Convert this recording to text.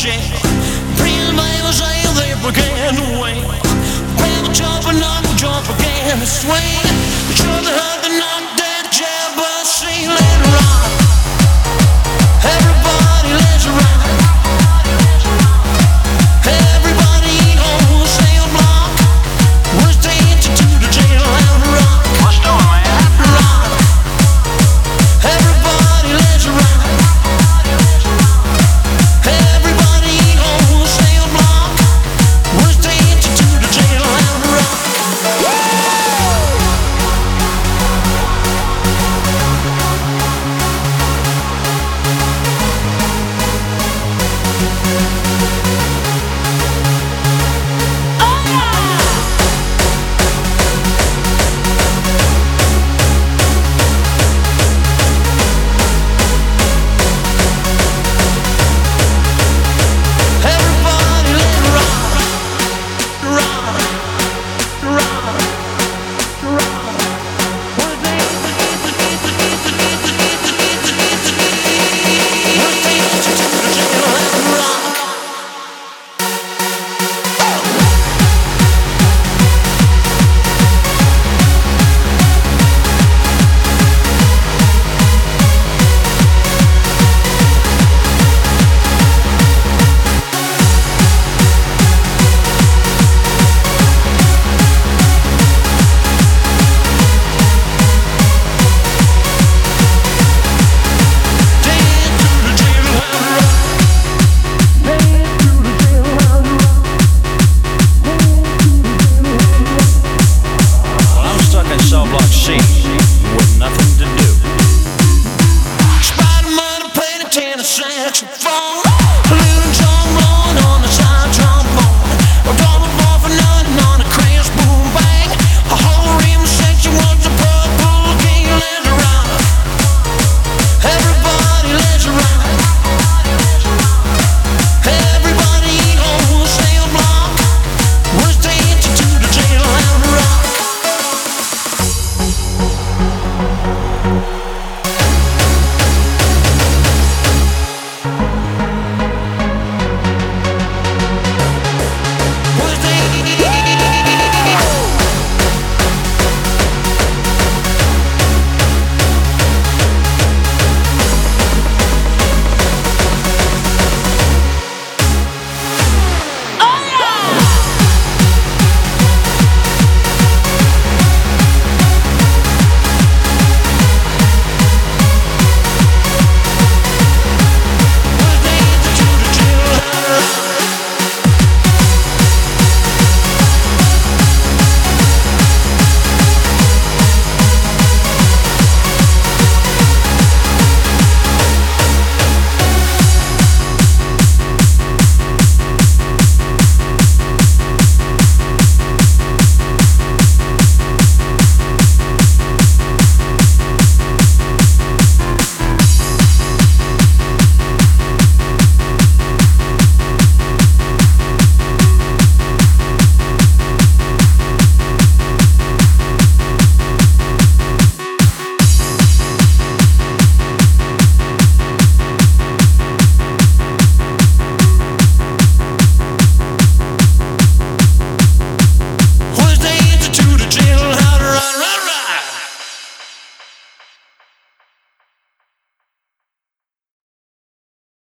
shell. Prison baby sail, they began to wail. Well, we jump again to swing. We sure the hurt the knock dead jail, but she let it rock. Everybody let's rock. Everybody on the sail block. We're dancing to the jail and rock. Let's do it, man. Rock. Everybody let's rock. Everybody on the sail block. We're dancing to the jail and rock.